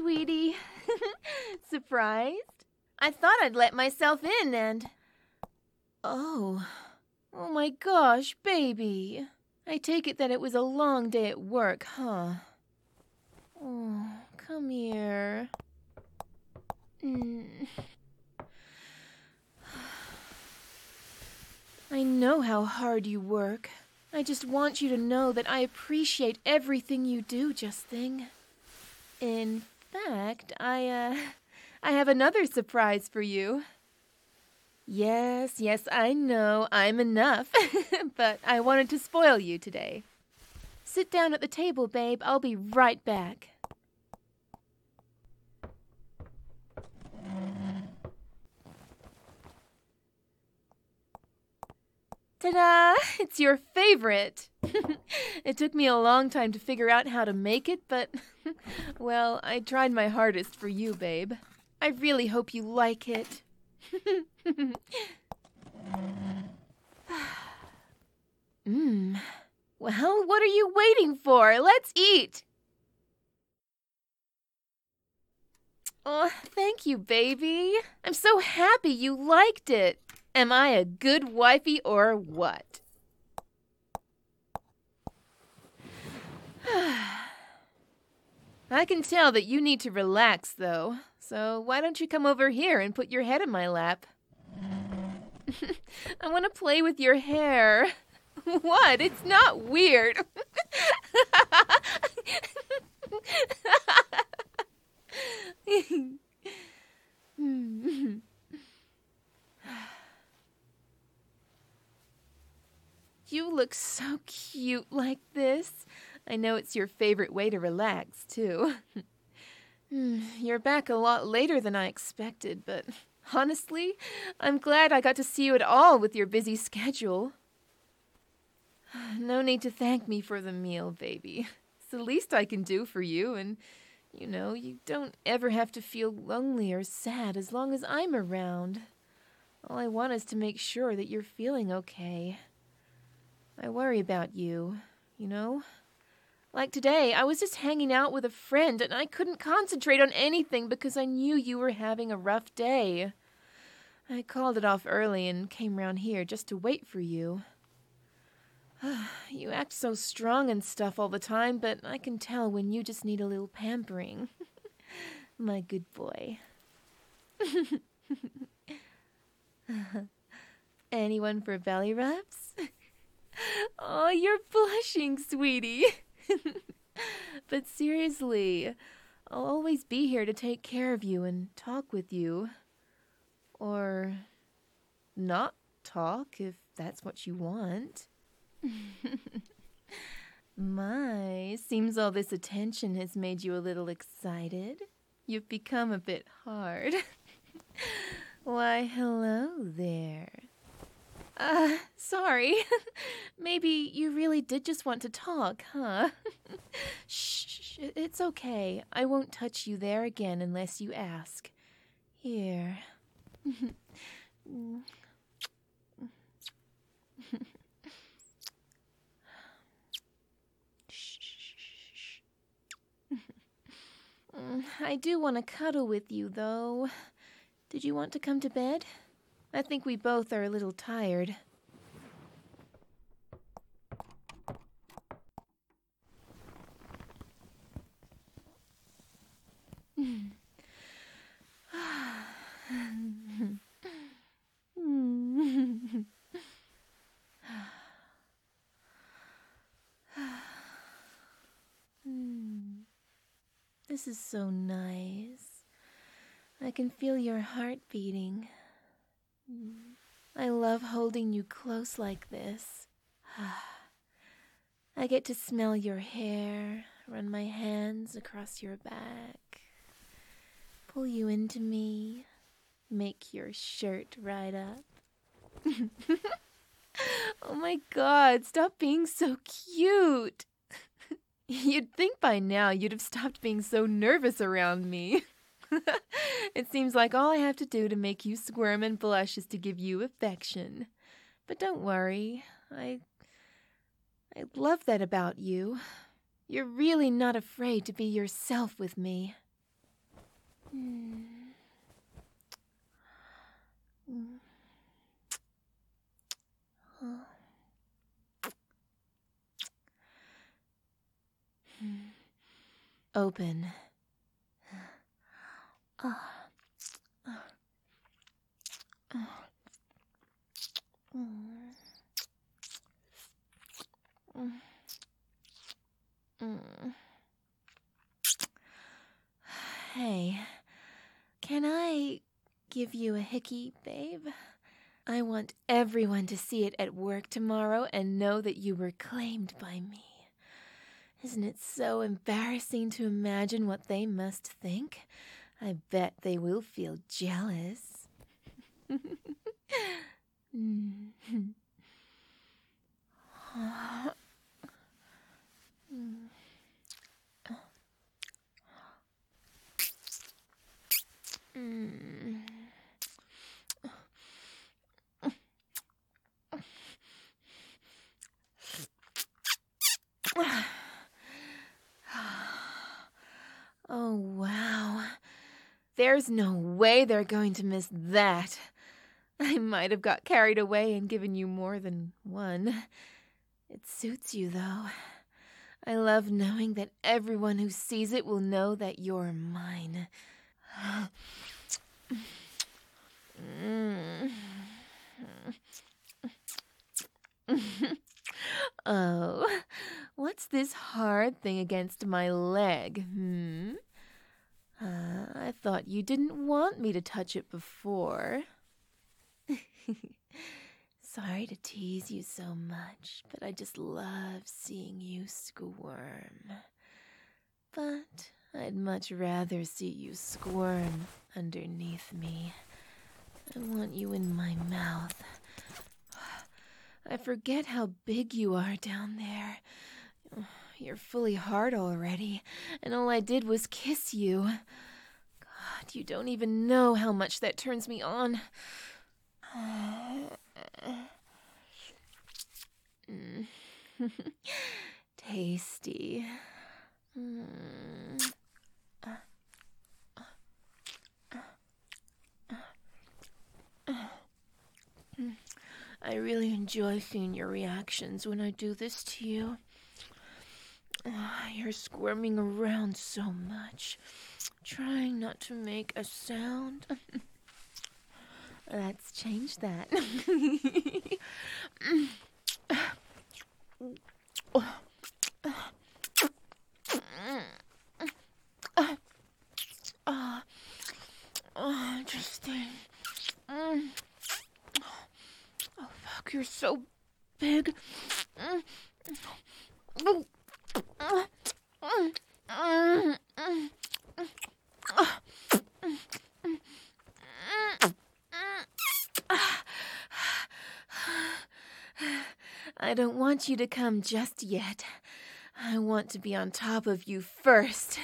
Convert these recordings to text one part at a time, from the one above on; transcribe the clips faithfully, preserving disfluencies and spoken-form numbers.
sweetie. Surprised? I thought I'd let myself in and... Oh. Oh my gosh, baby. I take it that it was a long day at work, huh? Oh, come here. Mm. I know how hard you work. I just want you to know that I appreciate everything you do, Just Thing. In fact, I, uh, I have another surprise for you. Yes, yes, I know, I'm enough, but I wanted to spoil you today. Sit down at the table, babe. I'll be right back. Ta-da! It's your favorite! It took me a long time to figure out how to make it, but, well, I tried my hardest for you, babe. I really hope you like it. Mmm. Well, what are you waiting for? Let's eat! Oh, thank you, baby. I'm so happy you liked it. Am I a good wifey or what? I can tell that you need to relax, though. So why don't you come over here and put your head in my lap? I want to play with your hair. What? It's not weird. You look so cute like this. I know it's your favorite way to relax, too. You're back a lot later than I expected, but honestly, I'm glad I got to see you at all with your busy schedule. No need to thank me for the meal, baby. It's the least I can do for you, and, you know, you don't ever have to feel lonely or sad as long as I'm around. All I want is to make sure that you're feeling okay. I worry about you, you know? Like today, I was just hanging out with a friend, and I couldn't concentrate on anything because I knew you were having a rough day. I called it off early and came round here just to wait for you. You act so strong and stuff all the time, but I can tell when you just need a little pampering. My good boy. Anyone for belly rubs? Oh, you're blushing, sweetie. But seriously, I'll always be here to take care of you and talk with you. Or not talk, if that's what you want. My, seems all this attention has made you a little excited. You've become a bit hard. Why, hello there. Uh, sorry. Maybe you really did just want to talk, huh? Shh, it's okay. I won't touch you there again unless you ask. Here. I do want to cuddle with you, though. Did you want to come to bed? I think we both are a little tired. This is so nice. I can feel your heart beating. I love holding you close like this. I get to smell your hair, run my hands across your back, pull you into me, make your shirt right up. Oh my God, stop being so cute. You'd think by now you'd have stopped being so nervous around me. It seems like all I have to do to make you squirm and blush is to give you affection. But don't worry, I... I love that about you. You're really not afraid to be yourself with me. Mm. Mm. Oh. Mm. Open. Ah. Ah. Ah. Mm. Mm. Mm. Hey, can I give you a hickey, babe? I want everyone to see it at work tomorrow and know that you were claimed by me. Isn't it so embarrassing to imagine what they must think? I bet they will feel jealous. mm. Mm. Oh, wow. There's no way they're going to miss that. I might have got carried away and given you more than one. It suits you, though. I love knowing that everyone who sees it will know that you're mine. Mm. Oh, what's this hard thing against my leg, hmm? Uh, I thought you didn't want me to touch it before. Sorry to tease you so much, but I just love seeing you squirm. But I'd much rather see you squirm underneath me. I want you in my mouth. I forget how big you are down there. You're fully hard already, and all I did was kiss you. God, you don't even know how much that turns me on. Mm. Tasty. Mm. I really enjoy seeing your reactions when I do this to you. You're squirming around so much, trying not to make a sound. Let's change that. Oh, oh, interesting. Oh, fuck, you're so big. I don't want you to come just yet. I want to be on top of you first.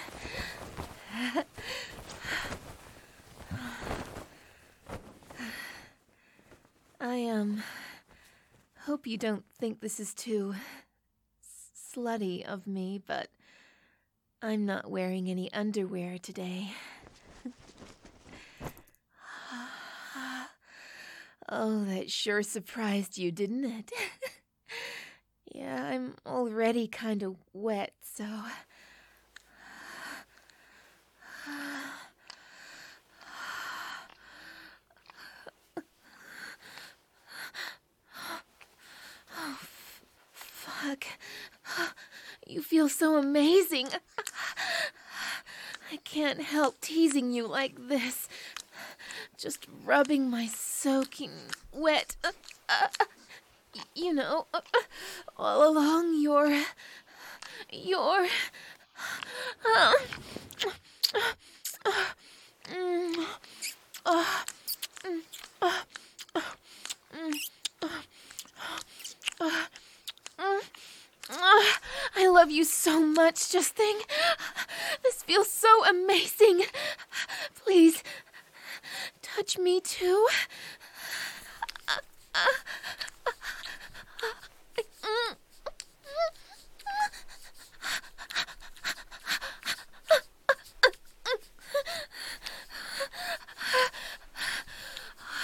I, um, hope you don't think this is too slutty of me, but I'm not wearing any underwear today. Oh, that sure surprised you, didn't it? Yeah, I'm already kind of wet, so... Oh, fuck. You feel so amazing. I can't help teasing you like this. Just rubbing my soaking wet, uh, uh, you know, uh, all along your, your, uh, uh, mm, uh, mm, uh, uh, mm, uh, uh, mm, uh, I love you so much, Justin. This feels so amazing. Please, touch me too.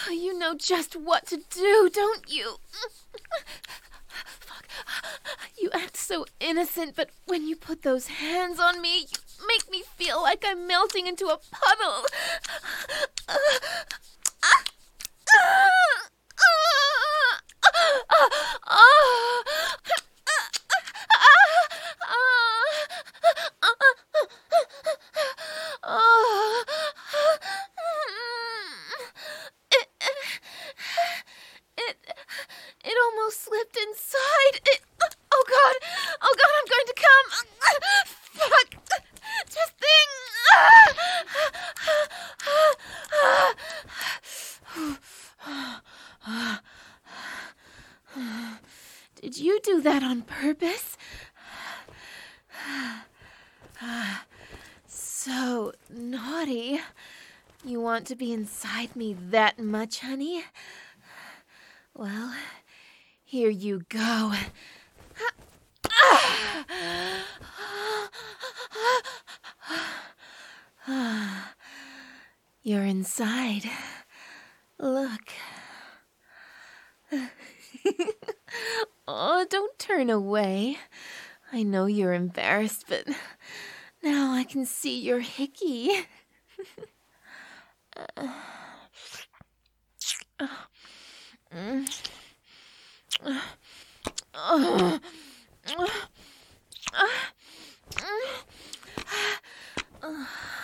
You know just what to do, don't you? Fuck. You act so innocent, but when you put those hands on me, you make me feel like I'm melting into a puddle. It, it, it almost slipped inside. It, oh God, oh God, I'm going to come. Fuck, just thing. Did you do that on purpose? So naughty. You want to be inside me that much, honey? Well, here you go. You're inside. Look. Oh, don't turn away. I know you're embarrassed, but now I can see your hickey. uh, mm, uh, uh, uh, uh, uh,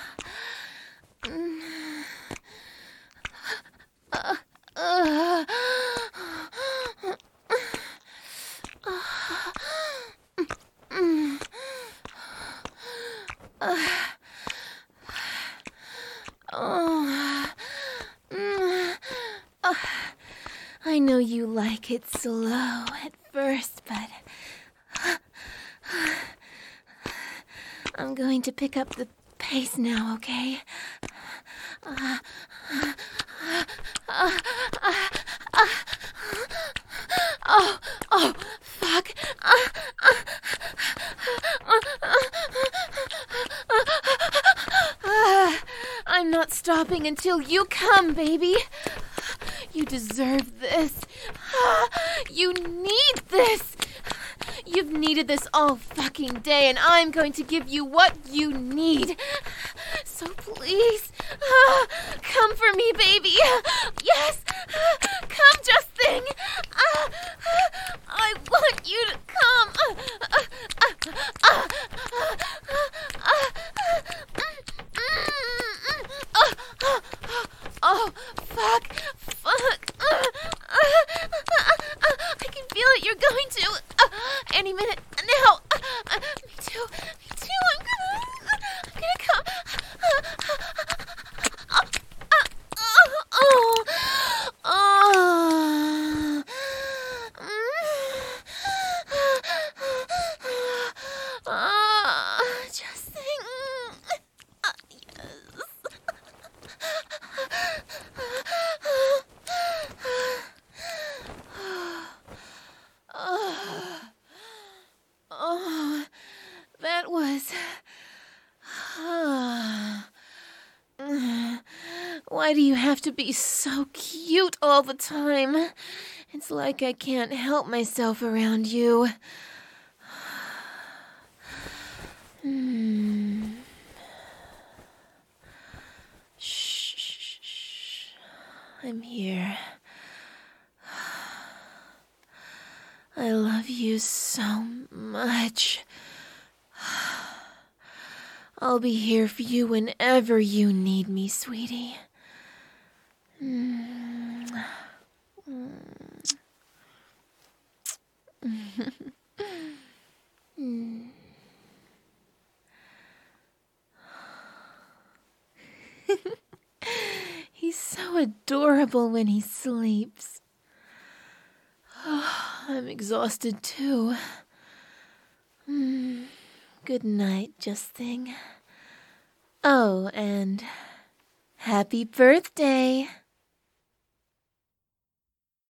uh, uh, I know you like it slow at first, but I'm going to pick up the pace now, okay? Uh, uh, uh, uh, oh, oh, fuck. I'm not stopping until you come, baby. You deserve this. You need this. You've needed this all fucking day, and I'm going to give you what you need. So please, come for me, baby. Yes, come, Just Thing. I want you to come. Oh, fuck, fuck. I can feel it, you're going to. Any minute now. Me too, me too. I'm gonna, I'm gonna come. Oh, oh, oh, Just Thing. Oh, that was... Why do you have to be so cute all the time? It's like I can't help myself around you. Hmm. Shh, shh, shh. I'm here. I love you so much. I'll be here for you whenever you need me, sweetie. Mm. Mm. He's so adorable when he sleeps. Oh, I'm exhausted too. Mm. Good night, Just Thing. Oh, and happy birthday.